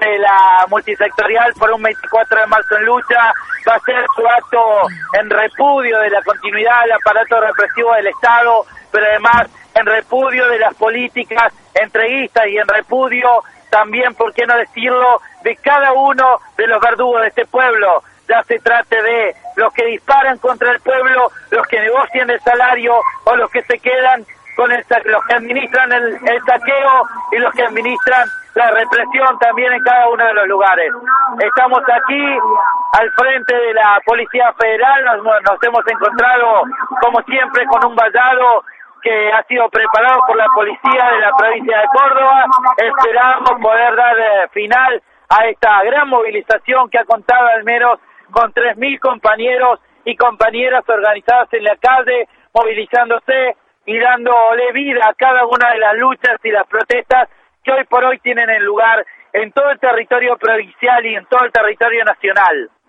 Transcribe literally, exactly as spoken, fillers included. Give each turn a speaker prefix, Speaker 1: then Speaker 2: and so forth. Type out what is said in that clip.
Speaker 1: de la multisectorial por un veinticuatro de marzo en lucha, va a ser su acto en repudio de la continuidad del aparato represivo del Estado, pero además en repudio de las políticas entreguistas y en repudio también, por qué no decirlo, de cada uno de los verdugos de este pueblo, ya se trate de los que disparan contra el pueblo, los que negocian el salario o los que se quedan con el, los que administran el, el saqueo y los que administran la represión también en cada uno de los lugares. Estamos aquí al frente de la Policía Federal, nos, nos hemos encontrado como siempre con un vallado que ha sido preparado por la policía de la provincia de Córdoba. Esperamos poder dar eh, final a esta gran movilización que ha contado al menos con tres mil compañeros y compañeras organizadas en la calle, movilizándose y dándole vida a cada una de las luchas y las protestas que hoy por hoy tienen el lugar en todo el territorio provincial y en todo el territorio nacional.